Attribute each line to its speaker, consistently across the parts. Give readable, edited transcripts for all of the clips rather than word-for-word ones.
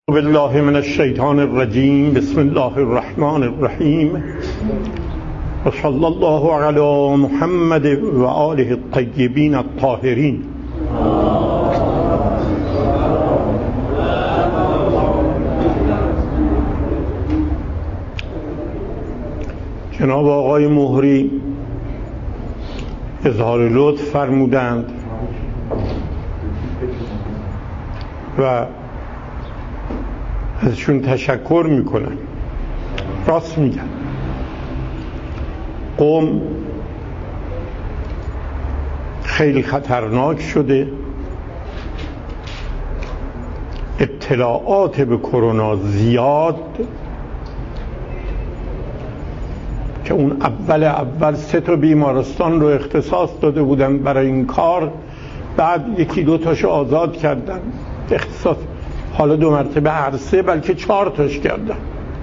Speaker 1: بالله من الشیطان الرجیم. بسم الله الرحمن الرحیم و صلی الله علی محمد و آله الطیبین الطاهرین. جناب آقای مهری اظهار لطف فرمودند و ازشون تشکر میکنن. راست میگن. قم خیلی خطرناک شده، اطلاعات به کرونا زیاد، که اون اول 3 بیمارستان رو اختصاص داده بودن برای این کار، بعد 1-2 تاشو آزاد کردن اختصاص، حالا 2 مرتبه هر 3 بلکه 4 تاش کردن.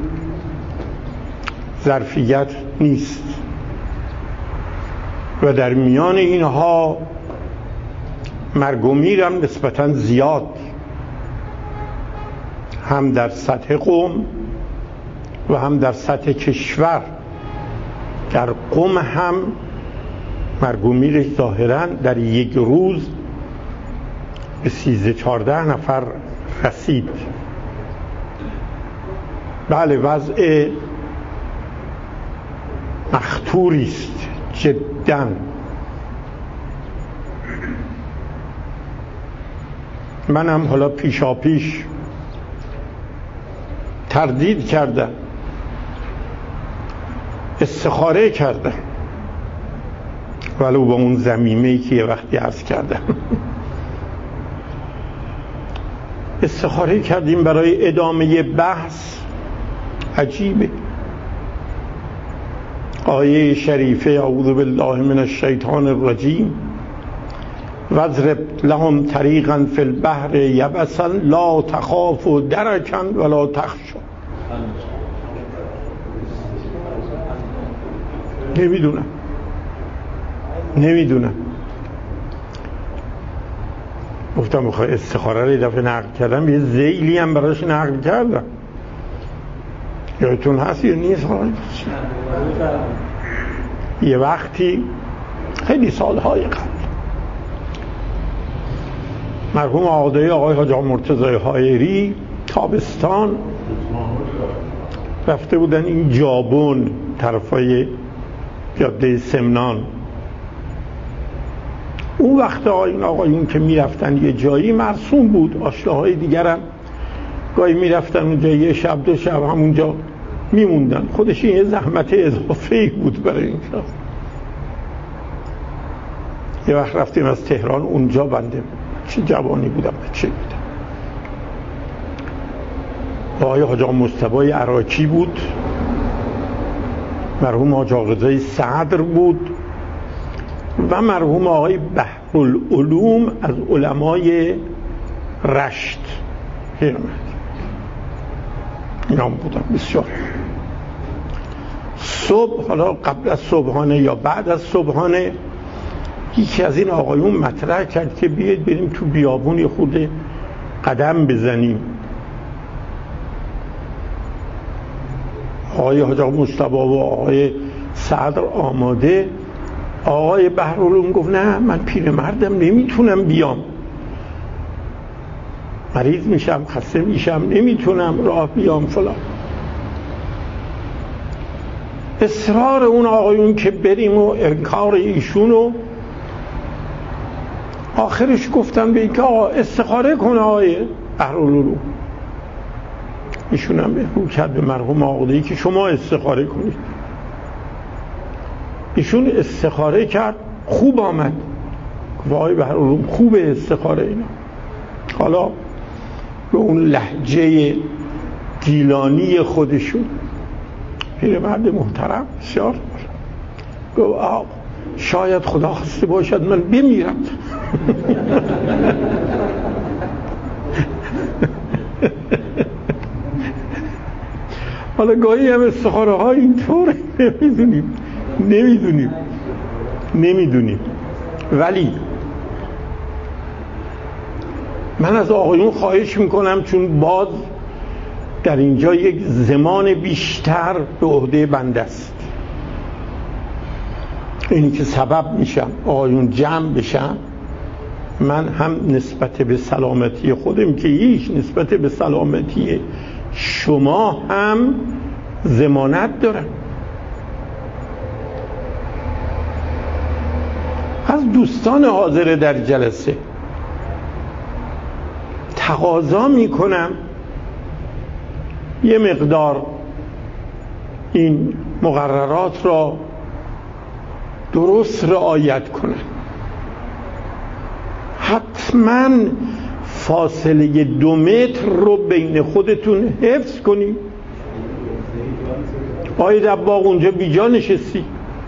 Speaker 1: ظرفیت نیست و در میان اینها مرگ و میرم نسبتا زیاد، هم در سطح قم و هم در سطح کشور. در قم هم مرگ و میرش ظاهرا در یک روز به 13-14 نفر رسید. بله، وضع مخطوری است جدا. منم حالا پیشاپیش تردید کردم، استخاره کردم، ولو با اون ضمیمه‌ای که یه وقتی عرض کردم. استخاره کردیم برای ادامه بحث. عجیبه، آیه شریفه اعوذ بالله من الشیطان الرجیم واضرب لهم طریقا فی البحر یبسا لا تخاف درکا ولا تخشی. نمیدونم گفتم بخواه استخاره رو دفعه نقل کردم، یه ذیلی هم براش نقل کردم. یادتون هست یا نیست؟ یه وقتی خیلی سالهای قبل مرحوم آقای حاج مرتضی حایری تابستان رفته بودن این جابون طرفای جاده سمنان. اون وقت این آقایون که میرفتن یه جایی مرسوم بود، آشناهای دیگرم گاهی میرفتن اونجا 1 شب 2 شب همونجا میموندن. خودش این یه زحمت اضافه‌ای بود برای این شخص. یه وقت رفتیم از تهران اونجا، بنده چه جوانی بودم، بچه بودم. آقای حاج مصطفی عراقی بود، مرحوم حاج آقای صدر بود و مرحوم آقای بحرالعلوم از علمای رشت پیرمرد. اینا بودن بسیار. صبح، حالا قبل از صبحانه یا بعد از صبحانه، یکی از این آقایون مطرح کرد که بیاید بریم تو بیابون یه خورده قدم بزنیم. آقای حاج مصطفی و آقای صدر آماده. آقای بحرالعلوم گفت نه، من پیرمردم نمیتونم بیام، مریض میشم، خسته میشم، نمیتونم راه بیام فلان. اصرار اون آقایون که بریم و انکار ایشونو، آخرش گفتن به این که آقا استخاره کن آقای بحرالعلوم. ایشون هم رو کرد به مرحوم آقایی که شما استخاره کنید. ایشون استخاره کرد، خوب آمد. آقای بحرالعلوم خوبه استخاره اینا. حالا به اون لهجه گیلانی خودشون، پیرمرد محترم بسیار، گفت شاید خدا خواسته باشد من بمیرم. حالا گاهی هم استخاره ها اینطوره، نمیدونیم. ولی من از آقایون خواهش میکنم، چون باز در اینجا یک زمان بیشتر به عهده بنده است. اینی که سبب میشم آقایون جمع بشن، من هم نسبت به سلامتی خودم که هیچ، نسبت به سلامتی شما هم ضمانت دارم. از دوستان حاضر در جلسه تقاضا میکنم یه مقدار این مقررات را درست رعایت کنن. حتما فاصله 2 متر رو بین خودتون حفظ کنید. آقای دباغ اونجا بیجا نشستی.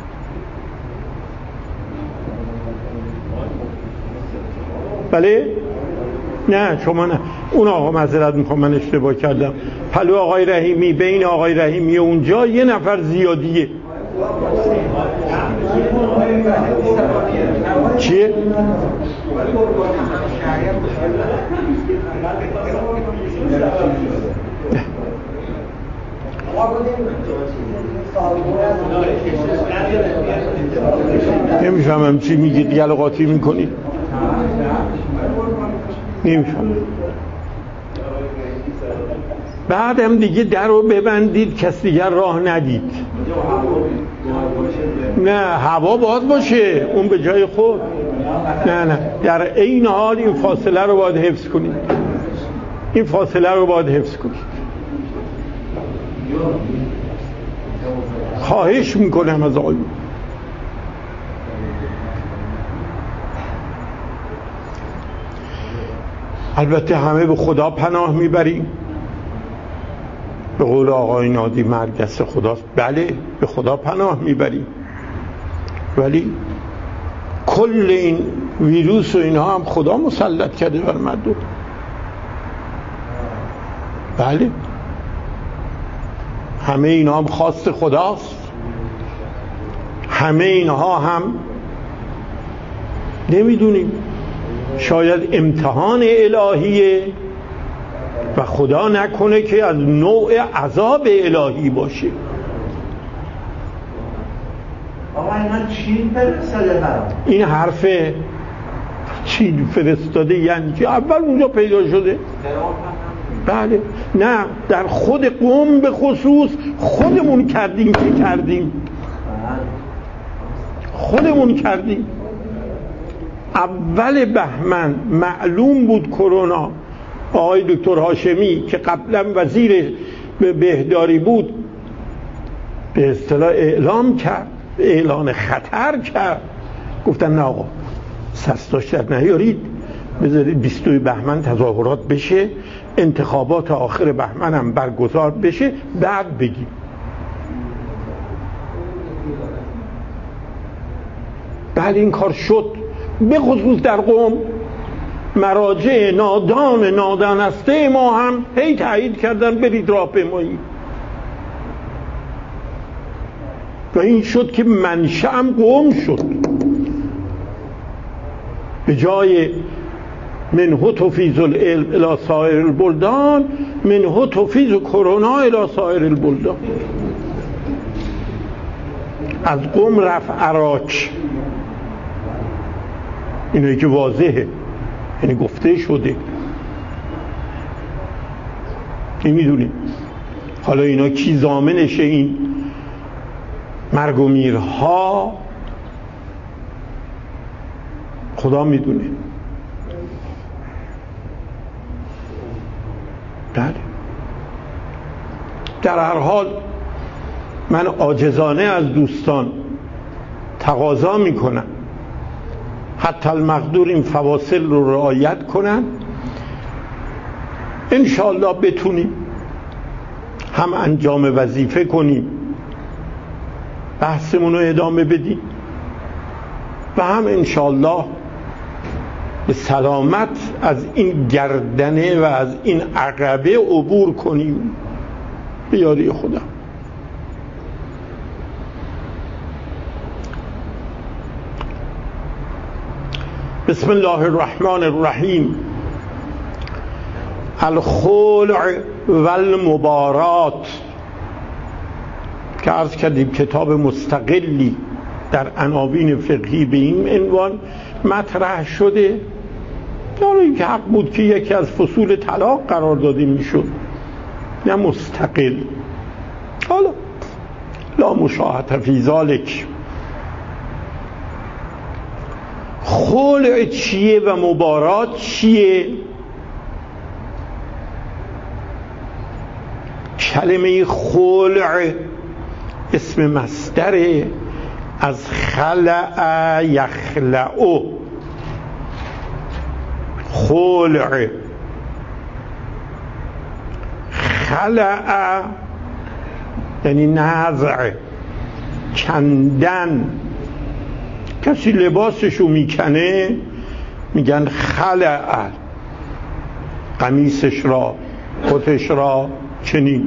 Speaker 1: بله؟ نه شما نه، اون آقا معذرت میخوام من اشتباه کردم. پلو آقای رحیمی، بین آقای رحیمی اونجا یه نفر زیادیه. چیه؟ نمیفهمم چی میگید، گل قاطی میکنید. نمیفهمم. بعدم دیگه در رو ببندید کسی دیگر راه ندید. نه هوا باز باشه، اون به جای خود. نه در این حال این فاصله رو باید حفظ کنید. این فاصله رو باید حفظ کنید. خواهش میکنم از آقایون. البته همه به خدا پناه میبریم. به قول آقای نادی مرگس خداست. بله به خدا پناه میبریم، ولی کل این ویروس و اینها هم خدا مسلط کرده بر مردم. بله همه اینها هم خواست خداست. همه اینها هم نمیدونیم، شاید امتحان الهیه و خدا نکنه که از نوع عذاب الهی باشه.
Speaker 2: آقا اینا چین فرستاده برام.
Speaker 1: این حرف چین فرستاده یعنی که اول اونجا پیدا شده. بله نه، در خود قم به خصوص خودمون کردیم که کردیم. خودمون کردیم. اول بهمن معلوم بود کرونا. آقای دکتر هاشمی که قبلا وزیر بهداری بود به اصطلاح اعلام کرد، اعلان خطر کرد. گفتن نه آقا سستاش در نیارید، بذارید 22 بهمن تظاهرات بشه، انتخابات آخر بهمن هم برگزار بشه، بعد بگیم. بعد این کار شد. به خصوص در قم مراجع نادانسته ما هم هی تایید کردن برید راهپیمایی و این شد که منشأم قم شد. به جای منه تفیض العلم الی سایر البلدان، منه تفیض کرونا الی سایر البلدان. از قم رفت عراق. اینایی که واضحه، یعنی گفته شده، نمیدونیم. حالا اینا کی ضامنشه؟ این مرگ و میرها خدا میدونه. بله در هر حال من عاجزانه از دوستان تقاضا میکنم حتی المقدور این فواصل رو رعایت کنن. انشاءالله بتونیم هم انجام وظیفه کنیم، بحثمون رو ادامه بدیم و هم انشاءالله به سلامت از این گردنه و از این عقبه عبور کنیم به یاری خدا. بسم الله الرحمن الرحیم. الخلع و المبارات که عرض کردیم کتاب مستقلی در عناوین فقهی به این عنوان مطرح شده. حالا این که حق بود که یکی از فصول طلاق قرار داده میشد، نه مستقل. حالا لا مشاهده فی ذالک. خلع چیه و مبارات چیه؟ کلمه خلع اسم مصدر از خلع یخلع. خلع خلع یعنی نزع، کندن. کسی لباسشو میکنه میگن خلع، قمیصش را، کتش را چنین.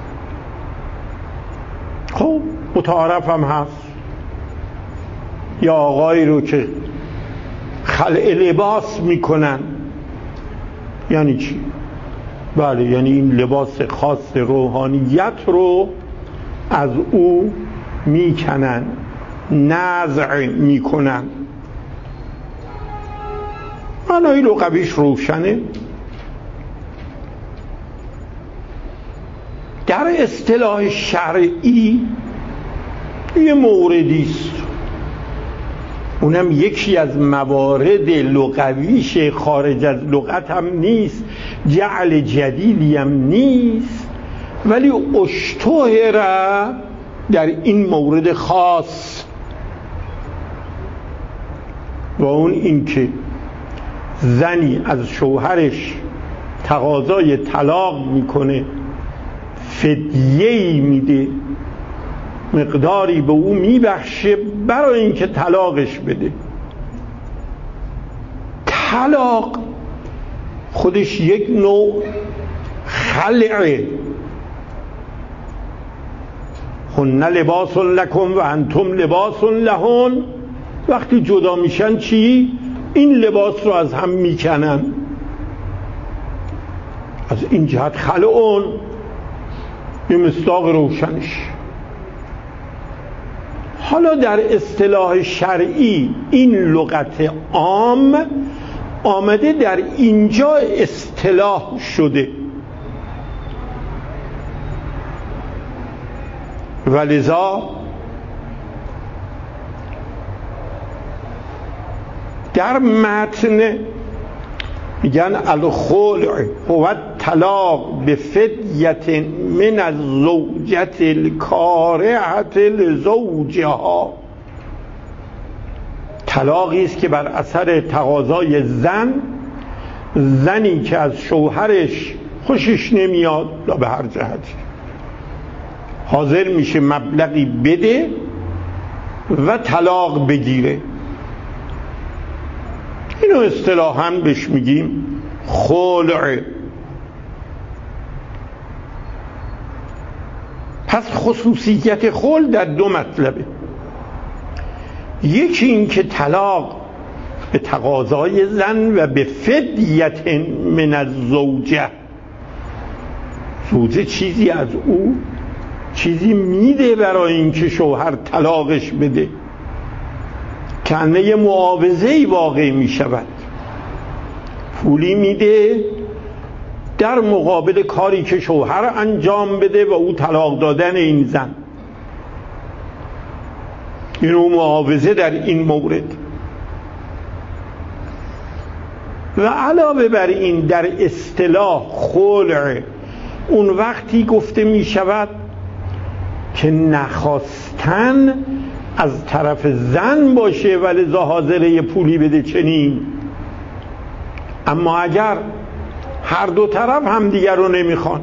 Speaker 1: خب متعارف هم هست. یا آقایی رو که خلع لباس میکنن یعنی چی؟ بله، یعنی این لباس خاص روحانیت رو از او میکنن، نزع میکنن. معنای لغویش روشنه. در اصطلاح شرعی یه موردی است، اونم یکی از موارد لغویش، خارج از لغت هم نیست، جعل جدیدی هم نیست، ولی اشتهر در این مورد خاص، و اون این که زنی از شوهرش تقاضای طلاق میکنه، فدیه‌ای میده، مقداری به او میبخشه برای اینکه طلاقش بده. طلاق خودش یک نوع خلعه. هن لباس لکم و انتم لباس لهن. وقتی جدا میشن چی؟ این لباس رو از هم میکنن. از این جهت خلعون یه مصداق روشنش. حالا در اصطلاح شرعی این لغت عام آمده در اینجا اصطلاح شده، ولذا در متن میگن الخلع هو الطلاق بفدیت من الزوجة الکارهة لزوجها. طلاقی است که بر اثر تقاضای زنی که از شوهرش خوشش نمیاد، لا به هر جهتی حاضر میشه مبلغی بده و طلاق بگیره. اینو اصطلاحاً بهش میگیم خلع. پس خصوصیت خلع در دو مطلبه. یکی این که طلاق به تقاضای زن و به فدیت من الزوجه، زوجه چیزی از او، چیزی میده برای اینکه شوهر طلاقش بده، کنه معاوضه‌ای واقع می شود، پولی میده در مقابل کاری که شوهر انجام بده و او طلاق دادن این زن. اینو معاوضه در این مورد. و علاوه بر این در اصطلاح خلع اون وقتی گفته می شود که نخواستن از طرف زن باشه ولذا حاضره یه پولی بده چنین. اما اگر هر دو طرف هم دیگر رو نمیخوان،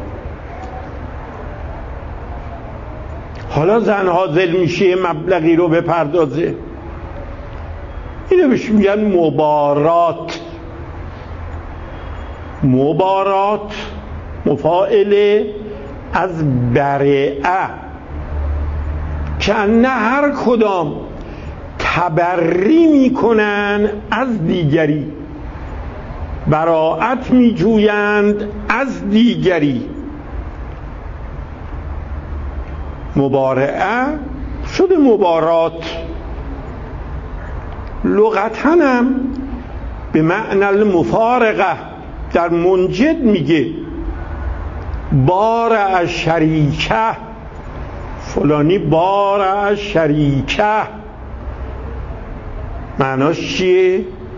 Speaker 1: حالا زن حاضر میشه مبلغی رو بپردازه، اینو بهش میگن مبارات. مبارات مفاعله از برئه، که نه هر کدام تبری میکنن از دیگری، براءت می جویند از دیگری. مبارعه شده مبارات، لغتاً هم به معنی المفارقه. در منجد میگه بارع شریکه، فلانی بارع شریکه، معناش چیه؟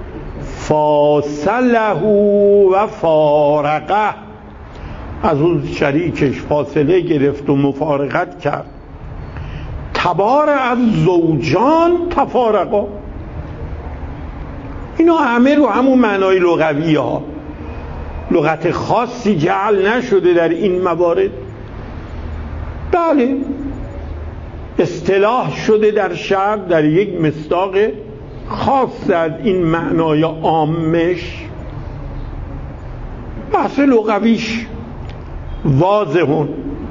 Speaker 1: فاصله و فارقه، از اون شریکش فاصله گرفت و مفارقت کرد. تبارع از زوجان تفارقا، اینا همه رو همون معنای لغوی ها، لغت خاصی جعل نشده در این موارد. بله اصطلاح شده در شرع در یک مصداق خاص از این معنای عامش، بحث لغویش واضحون.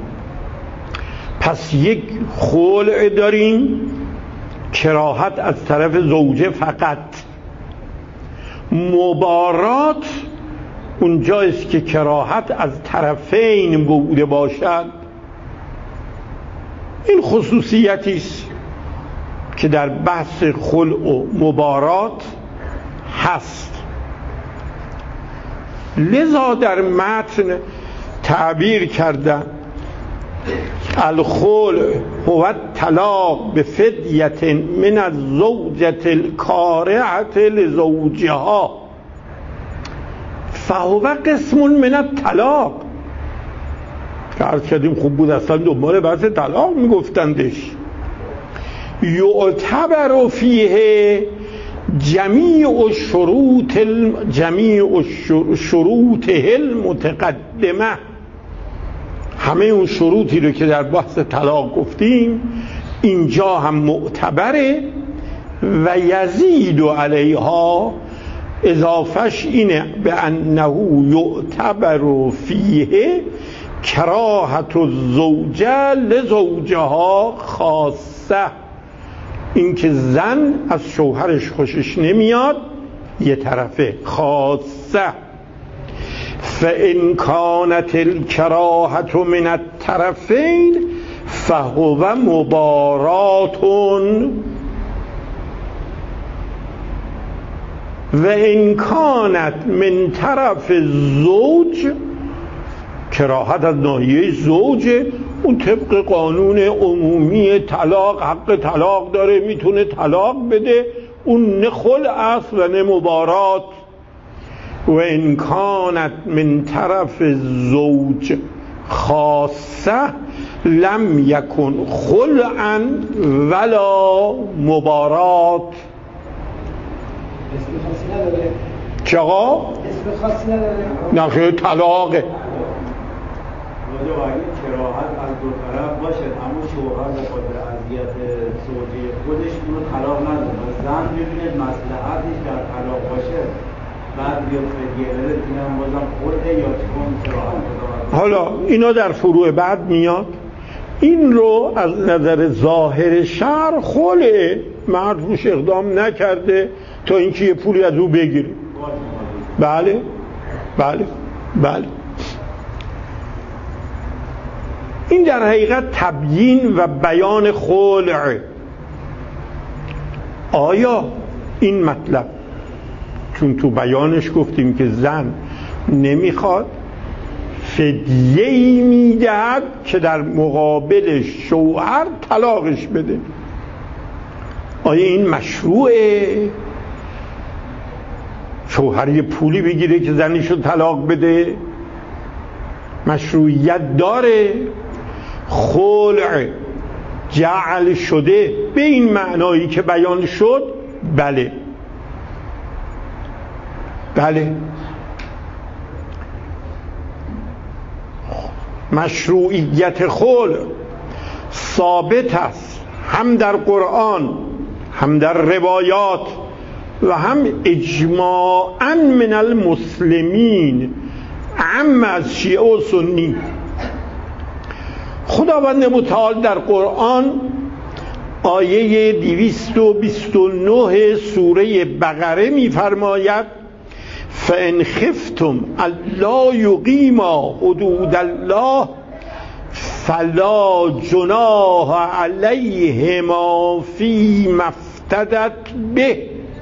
Speaker 1: پس یک خلع داریم، کراهت از طرف زوجه فقط. مبارات اونجایست که کراهت از طرفین بوده باشد. این خصوصیتی است که در بحث خلع و مبارات هست. لذا در متن تعبیر کردن الخلع هو الطلاق بفدیت من الزوجة الکارهة لزوجها فهو قسم من الطلاق. که عرض کردیم خوب بود اصلا دنبال بحث طلاق میگفتندش. یعتبر فیه جمیع شروطه المتقدمه، همه اون شروطی رو که در بحث طلاق گفتیم اینجا هم معتبره. و یزید علیها، اضافش اینه به انه یعتبر فیه کراهت الزوجه لزوجها خاصه، اینکه زن از شوهرش خوشش نمیاد یه طرفه، خاصه. فإن كانت الكراهة من الطرفين فهو مبارات وإن كانت من طرف الزوج، کراهت از ناحیه زوجه، اون طبق قانون عمومی طلاق حق طلاق داره، میتونه طلاق بده، اون نه خلع است و نه مبارات. و ان کانت من طرف الزوج خاصه لم یکن خلعا ولا مبارات.
Speaker 3: اسم خاصی نداره؟
Speaker 1: چقا؟
Speaker 3: اسم خاصی نداره؟
Speaker 1: نه خیلی طلاقه.
Speaker 4: اگه کراهت از دو طرف باشه، اما شوهر به خاطر اذیت زوجه خودش اونو طلاق نداره، زن ببینه مصلحتش در طلاق باشه بعد بیاد فدیه بده، اینم بازم خلعه یا چون کراهت.
Speaker 1: حالا اینا در فروع بعد میاد. این رو از نظر ظاهر شرع خلعه، مرد روش اقدام نکرده تا اینکه یه پولی از او بگیره. بله بله بله. این در حقیقت تبیین و بیان خلع. آیا این مطلب چون تو بیانش گفتیم که زن نمیخواد فدیه‌ای میدهد که در مقابل شوهر طلاقش بده، آیا این مشروعه؟ شوهر یه پولی بگیره که زنیشو طلاق بده؟ مشروعیت داره؟ خلع جعل شده به این معنایی که بیان شد؟ بله بله. مشروعیت خلع ثابت است هم در قرآن هم در روایات و هم اجماعاً من المسلمین، عم از شیعه و سنی. خداوند متعال در قرآن آیه 229 سوره بقره می‌فرماید فإن خفتم الا یقیما حدود الله فلا جناح علیهما فیما افتدت به.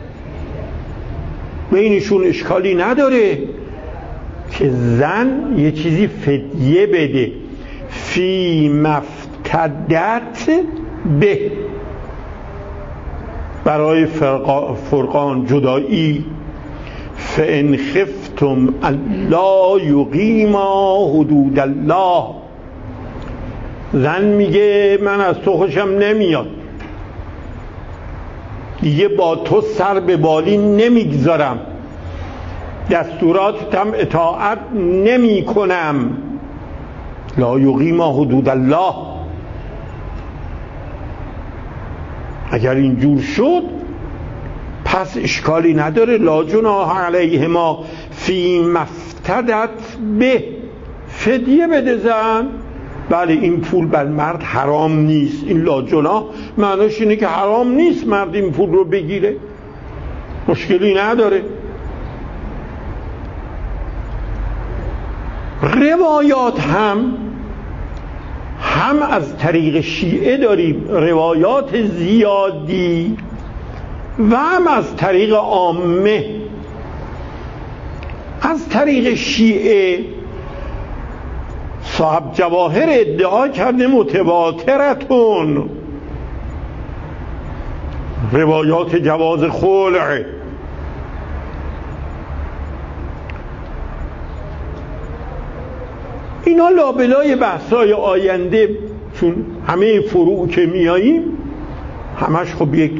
Speaker 1: بینشون اشکالی نداره که زن یه چیزی فدیه بده، فیما افتدت به، برای فرقان جدایی. فإن خفتم الا یقیما حدود الله. زن میگه من از تو خوشم نمیاد، دیگه با تو سر به بالی نمیگذارم، دستوراتم اطاعت نمی کنم. لا یقیما حدود الله. اگر اینجور شد پس اشکالی نداره، لا جناح علیهما فیما افتدت به، فدیه بده زن. بله این پول بر مرد حرام نیست، این لا جناح معناش اینه که حرام نیست مرد این پول رو بگیره، مشکلی نداره. روایات هم از طریق شیعه داریم، روایات زیادی، و هم از طریق عامه. از طریق شیعه صاحب جواهر ادعا کرده متواترتون، روایات جواز خلع. اینا لابلای بحثای آینده، چون همه فروع که میاییم همش خب یک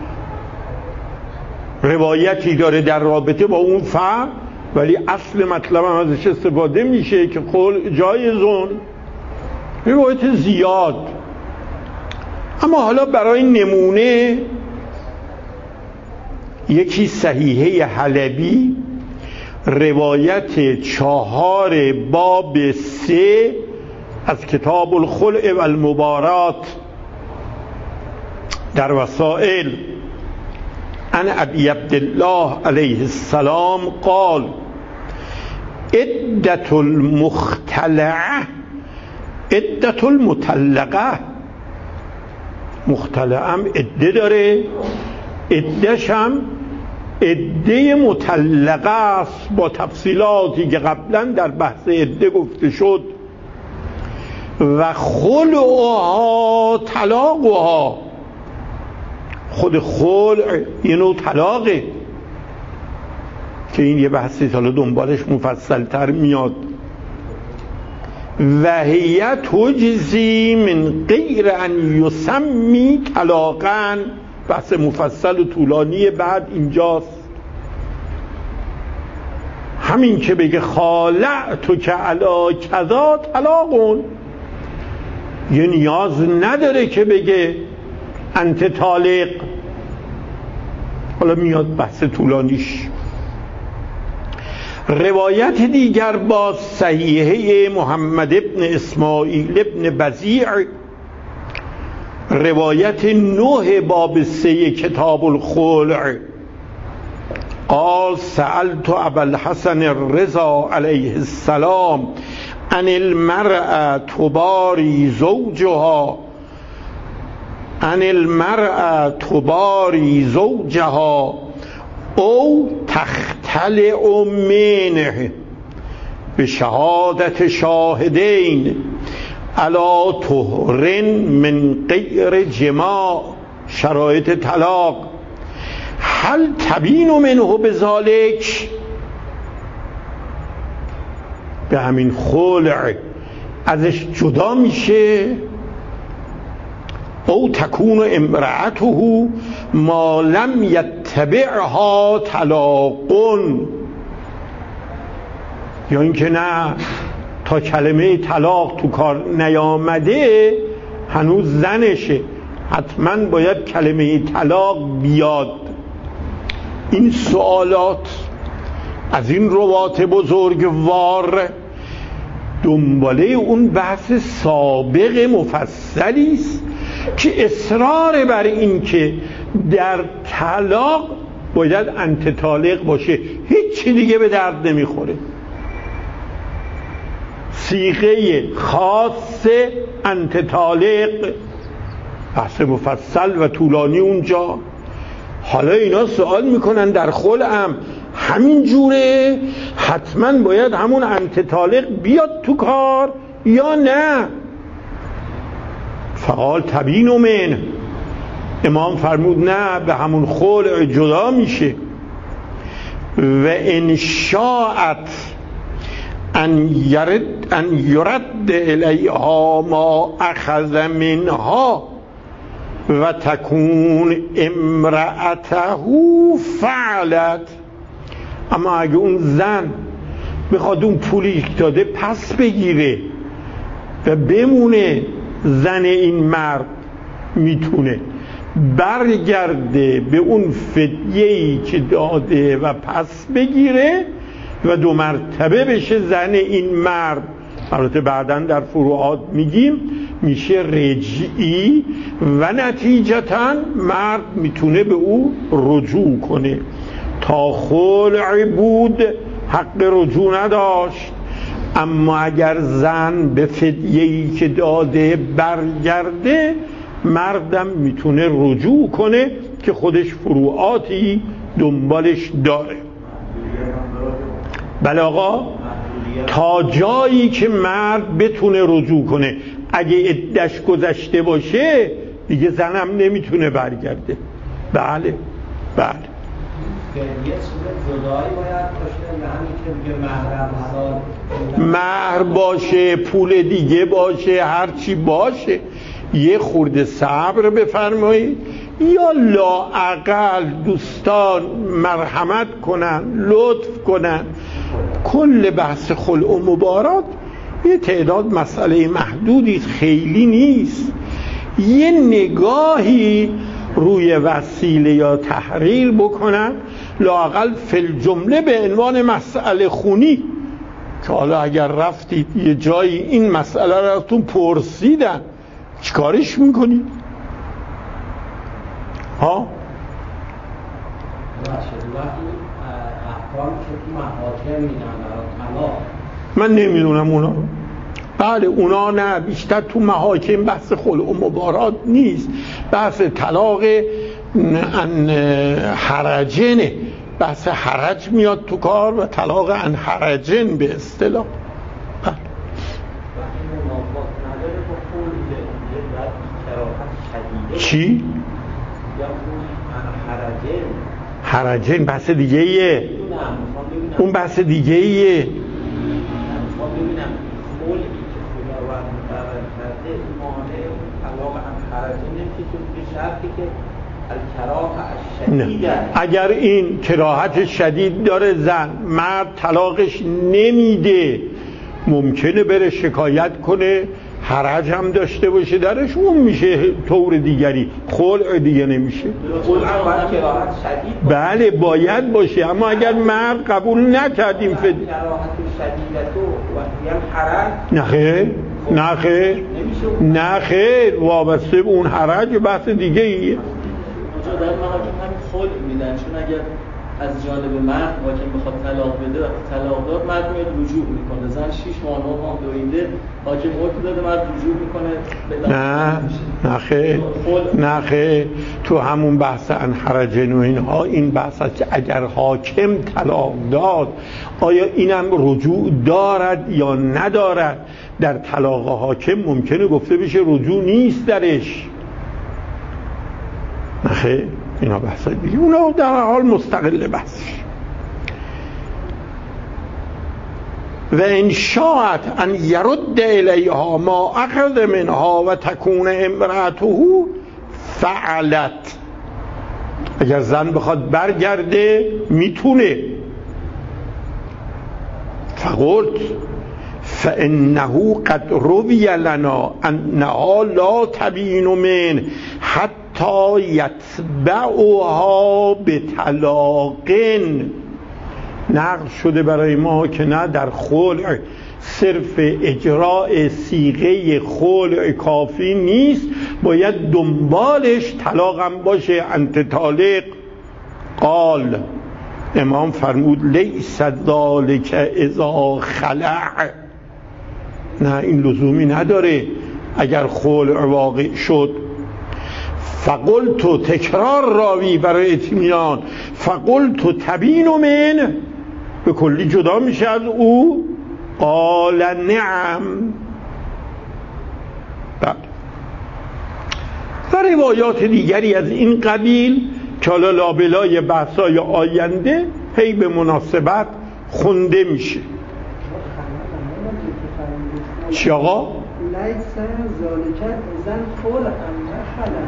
Speaker 1: روایتی داره در رابطه با اون فرد، ولی اصل مطلب هم ازش استفاده میشه که خلع جایزون، روایت زیاد. اما حالا برای نمونه یکی صحیحه حلبی، روایت 4 باب 3 از کتاب الخلع و المبارات در وسائل، عن ابی عبدالله علیه السلام قال عدة المختلعه عدة المطلقه. مختلعه هم عده داره، عده‌ش هم عده مطلقه است با تفصیلاتی که قبلا در بحث عده گفته شد. و خلعها طلاقها، خود خلع یه نوع طلاقه که این یه بحثی حالا دنبالش مفصل تر میاد. و هی تجزی من غیر ان یسمی طلاقا، بحث مفصل و طولانی بعد اینجاست. همین که بگه خالعت که علی کذا طلاقون، یه نیاز نداره که بگه انت طالق. حالا میاد بحث طولانیش. روایت دیگر با صحیحه محمد ابن اسماعیل ابن بزیع، روایت 9 باب 3 کتاب الخلع، قال سألت ابا الحسن الرضا علیه السلام عن المرأة تباری زوجها او تختلع منه به شهادت شاهدین علی طهر من غیر جماع، شرایط طلاق، هل تبین منه بذالک؟ به همین خلع ازش جدا میشه. او تکون امرأته ما لم یتبعها طلاقون، یا اینکه نه تا کلمه طلاق تو کار نیامده هنوز زنشه، حتما باید کلمه طلاق بیاد. این سوالات از این روات بزرگوار دنباله اون بحث سابق مفصلی است که اصرار بر این که در طلاق باید انت طالق باشه، هیچی دیگه به درد نمیخوره. صیغه خاص انت طالق، بحث مفصل و طولانی اونجا. حالا اینا سوال میکنن در خلعم همین جوره حتما باید همون انت طالق بیاد تو کار یا نه؟ فقال تبین من، امام فرمود نه، به همون خلع جدا میشه. و ان شاءت ان یرد الیها ما اخذ منها و تکون امرأته فعلت. اما اگه اون زن بخواد اون پولی که داده پس بگیره و بمونه زن این مرد، میتونه برگرده به اون فدیه‌ای که داده و پس بگیره و 2 مرتبه بشه زن این مرد. البته بعداً در فروعات میگیم میشه رجعی و نتیجتاً مرد میتونه به او رجوع کنه. تا خلع بود حق رجوع نداشت، اما اگر زن به فدیه‌ای که داده برگرده، مردم میتونه رجوع کنه که خودش فروعاتی دنبالش داره. بله آقا، تا جایی که مرد بتونه رجوع کنه. اگه عدش گذشته باشه دیگه زنم نمیتونه برگرده. بله بله. مهر باشه، پول دیگه باشه، هرچی باشه، یه خورده صبر بفرمایید، یا لااقل دوستان مرحمت کنن، لطف کنن. کل بحث خلع و مبارات یه تعداد مسئله محدودی، خیلی نیست. یه نگاهی روی وسیله یا تحریر بکنن، لااقل فی الجمله به عنوان مسئله خونی، که حالا اگر رفتید یه جایی این مسئله را ازتون پرسیدن چیکارش میکنید؟ ها؟ من نمیدونم اونا رو. بله اونا نه، بیشتر تو محاکم بحث خلع و مبارات نیست، بحث طلاق حرجنه، بحث حرج میاد تو کار و طلاق حرجن به اصطلاح. چی؟ حرجن بحث دیگه ایه، اون بحث دیگه ایه. اگر این کراهت شدید داره زن، مرد طلاقش نمیده، ممکنه بره شکایت کنه، حرج هم داشته باشه درش، اون میشه طور دیگری، خلع دیگه نمیشه. بله باید باشه، اما اگر مرد قبول نکردیم نه خیر وابسته به اون حرج بحث دیگه ایه.
Speaker 5: اونجا در محاکم همین خلع میدن، چون اگر از جانب مرد حاکم بخواد طلاق بده، طلاق داد، مرد میاد رجوع میکنه، زن 6 ماه 9 ماه دویده، حاکم حکم داده، مرد رجوع میکنه. نه خیر تو همون بحث انحرجن و اینها، این بحث است که اگر حاکم طلاق داد آیا اینم رجوع دارد یا ندارد. در طلاق حاکم ممکنه گفته بشه رجوع نیست درش. نه خیر اینا بحث دیگه، اونا در حال مستقل بحثش. و ان شاءت ان یرد الیها ما اخذ منها و تکون امرأته فعلت. اگر زن بخواد برگرده میتونه. فقلت فانه قد روی لنا انها لا تبین من حتی یتبعها به طلاق. نقل شده برای ما که نه، در خلع صرف اجراء صیغه خلع کافی نیست، باید دنبالش طلاق هم باشه، انت طالق. قال امام فرمود لیس ذالک اذا خلع، نه این لزومی نداره اگر خلع واقع شد. فقلت، تکرار راوی برای اطمینان، فقلت تبین من، به کلی جدا میشه از او. قال نعم. و روایات دیگری از این قبیل که حالا لابلای بحثای آینده هی به مناسبت خونده میشه. چی آقا؟
Speaker 3: لیس ذالک اذن قول خلع.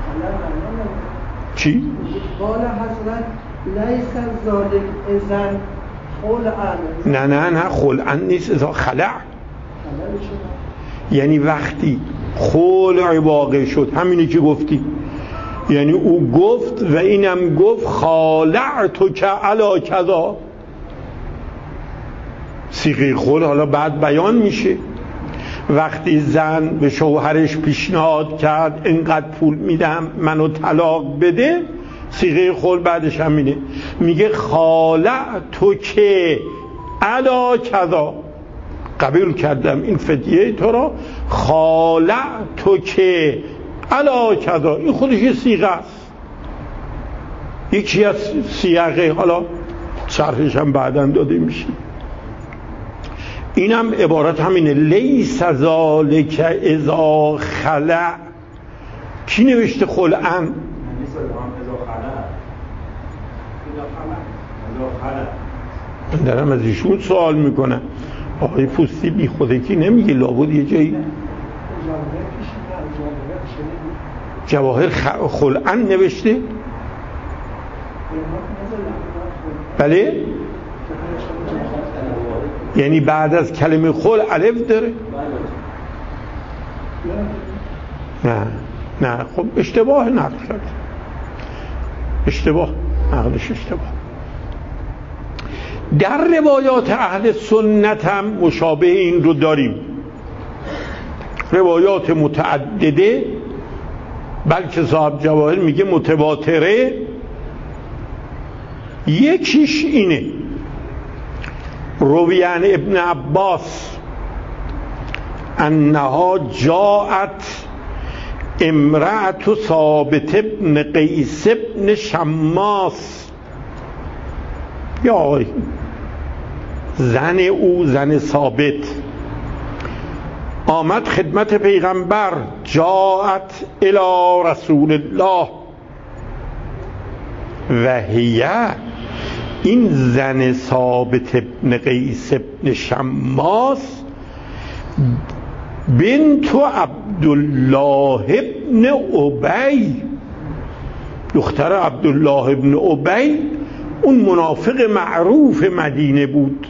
Speaker 5: چی؟
Speaker 3: قال حضرت لیس ذالک اذن خلعا.
Speaker 5: نه خلعا نیست، اذا خلع یعنی وقتی خلع واقع شد، همینی که گفتی، یعنی او گفت و اینم گفت خالعت که علا کذا. صیغه خلع حالا بعد بیان میشه. وقتی زن به شوهرش پیشنهاد کرد اینقدر پول میدم منو طلاق بده، صیغه خلع بعدش همینه، میگه خالعت که علا کذا، قبول کردم این فدیه تو را، خالعت که علا کذا. این خودش یه صیغه است، یکی از صیغه، حالا شرحش هم بعداً داده میشه. اینم عبارت همینه، لیس ذالک اذا خلع. کی نوشته خلعن؟ من دارم از ایشون سوال میکنم. آقای پوستی بی خودکی نمیگه لابد یه جایی جواهر خلعن نوشته؟ بله؟ یعنی بعد از کلمه خلع الف داره؟ نه خب اشتباه نقل شد، نقلش اشتباه. در روایات اهل سنت هم مشابه این رو داریم، روایات متعدده، بلکه صاحب جواهر میگه متواتره. یکیش اینه، رویان ابن عباس انها جاءت امرأة ثابت ابن قیس ابن شماس، یا آقای زن او، زن ثابت، آمد خدمت پیغمبر، جاءت الی رسول الله و هی، این زن ثابت ابن قیس ابن شماس، بنت عبدالله ابن ابی، دختر عبدالله ابن ابی، اون منافق معروف مدینه بود.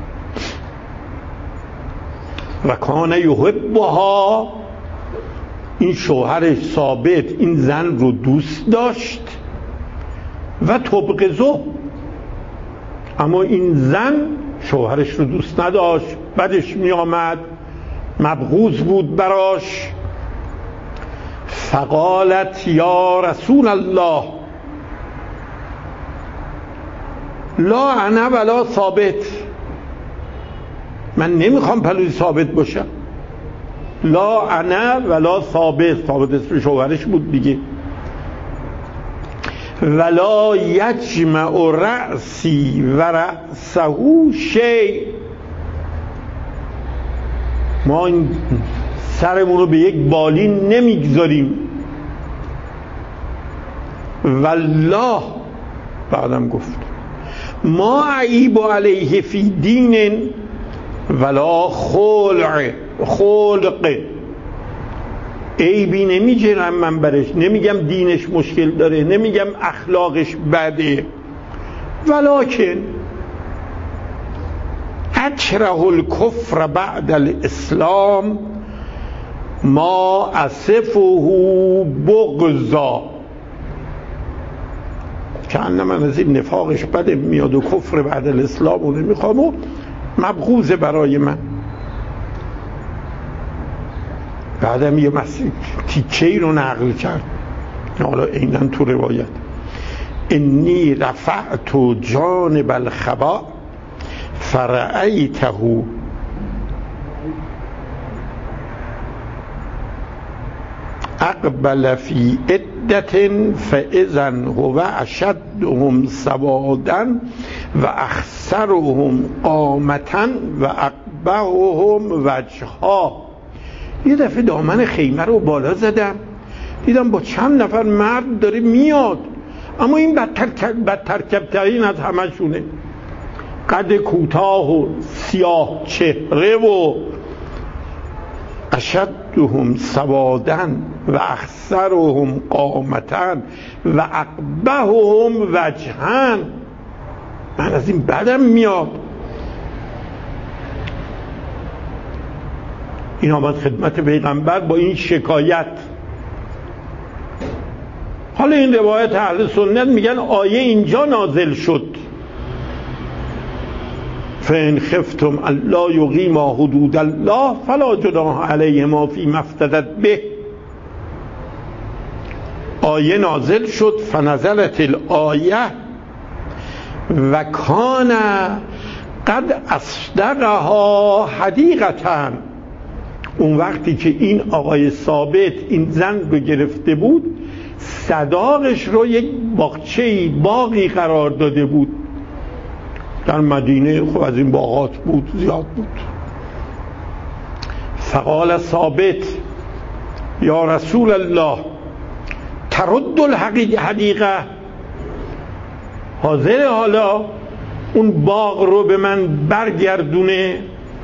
Speaker 5: و کان یحبها، این شوهرش ثابت این زن رو دوست داشت، و تبغضه، اما این زن شوهرش رو دوست نداشت، بدش می آمد، مبغوض بود براش. فقالت یا رسول الله لا انا ولا ثابت، من نمیخوام پلوی ثابت باشم. لا انا ولا ثابت، ثابت اسم شوهرش بود دیگه. ولا یجمع رأسی و رأسه شیء، ما این سرمون رو به یک بالین نمیگذاریم. والله، بعدم گفت ما عیب علیه فی دین ولا خلق، عیبی نمیگیرم من برش، نمیگم دینش مشکل داره، نمیگم اخلاقش بده، ولکن اکره الکفر بعد الاسلام ما اصفه بغضا، که من از این نفاقش بده میاد و کفر بعد الاسلام رو نمیخوام و مبغوضه برای من. بعدم یه تیکه‌ای رو نقل کرد، حالا اینن تو روایت،
Speaker 1: انی رفعت جانب الخبا فرأیته اقبل فی عدة فاذا هو اشدهم سوادا و اخسرهم قامة و اقبحهم وجها. یه دفعه دامن خیمه رو بالا زدم، دیدم با چند نفر مرد داره میاد، اما این بدتر کبترین از همه شونه، قد کوتاه و سیاه چهره و اشدهم سوادا و اخسرهم قامتا و اقبحهم وجها. من از این بدم میاد. این آمد خدمت پیغمبر با این شکایت. حالا این روایت اهل سنت میگن آیه اینجا نازل شد، فَإِنْ خِفْتُمْ أَلَّا يُقِیمَا حدود الله فلا جناح علیهما فیما افتدت به. آیه نازل شد، فنزلت الآیه و کان قد اصدقها حدیقة. اون وقتی که این آقای ثابت این زن رو گرفته بود، صداقش رو یک باغچه‌ای، باغی قرار داده بود در مدینه. خب از این باغات بود، زیاد بود. فقال ثابت یا رسول الله ترد الحدیقه، حاضر حالا اون باغ رو به من برگردونه؟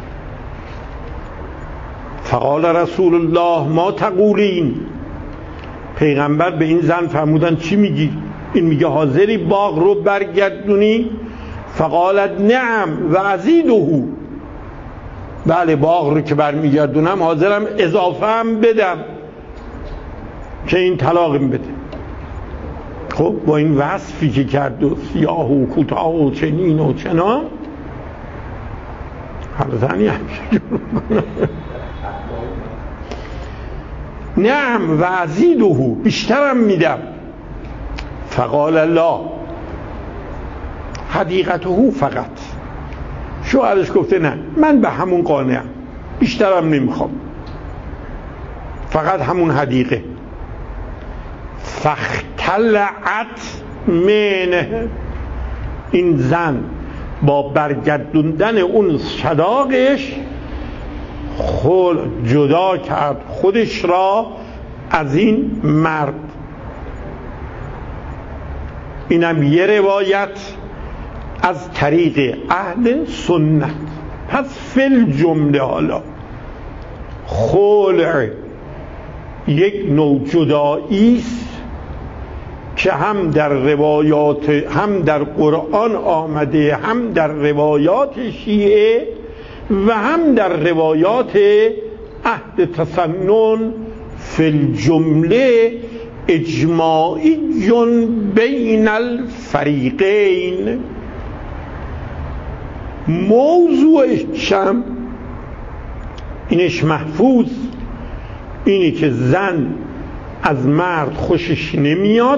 Speaker 1: فقال رسول الله ما تقولین. پیغمبر به این زن فرمودن چی میگی؟ این میگه حاضری باغ رو برگردونی؟ فقالت نعم و ازیده. بله، باغ رو که برمیگردونم حاضرم اضافه هم بدم که این طلاقم بده. خب با این وصفی که کرد و سیاه و کوتاه و چنین و چنان، هر زنی همیشه نعم و ازیده، بیشترم میدم. فقال لا حدیقته فقط. شوهرش گفته نه، من به همون قانعم، بیشترم نمیخوام، فقط همون حدیقه. فاختلعت منه. این زن با برگردوندن اون صداقش خود جدا کرد خودش را از این مرد. اینم یه روایت از طریق اهل سنت. پس فل جمله حالا خلع یک نوع جدایی است که هم در روایات، هم در قرآن آمده، هم در روایات شیعه و هم در روایات عهد تسنن. فی الجمله اجماعی بین الفریقین. موضوعش هم اینش محفوظ، اینی که زن از مرد خوشش نمیاد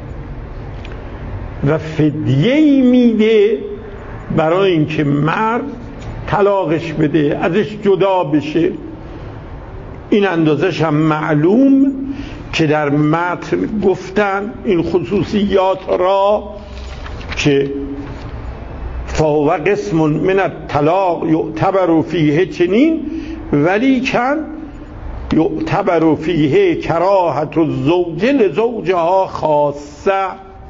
Speaker 1: و فدیه‌ای میده برای اینکه مرد طلاقش بده، ازش جدا بشه. این اندازش هم معلوم که در متن گفتن این خصوصیات را که فهو قسم من الطلاق یعتبر فیه چنین ولی کن یعتبر فیه کراهت الزوج لزوجها خاصه.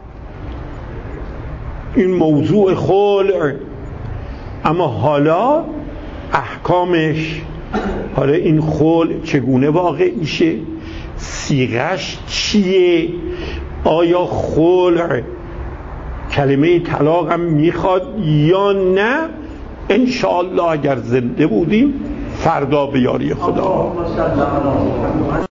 Speaker 1: این موضوع خلع. اما حالا احکامش، حالا این خلع چگونه واقع میشه، صیغش چیه، آیا خلع کلمه طلاق هم میخواد یا نه؟ انشاءالله اگر زنده بودیم فردا به یاری خدا.